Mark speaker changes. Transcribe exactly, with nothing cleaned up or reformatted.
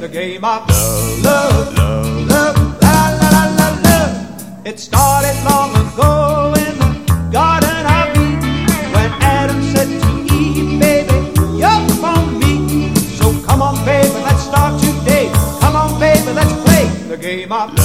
Speaker 1: the game of love, love, love, love, la la la la love. It started long ago in the Garden of Eden when Adam said to Eve, baby, you're for me. So come on, baby, let's start today. Come on, baby, let's play the game of love.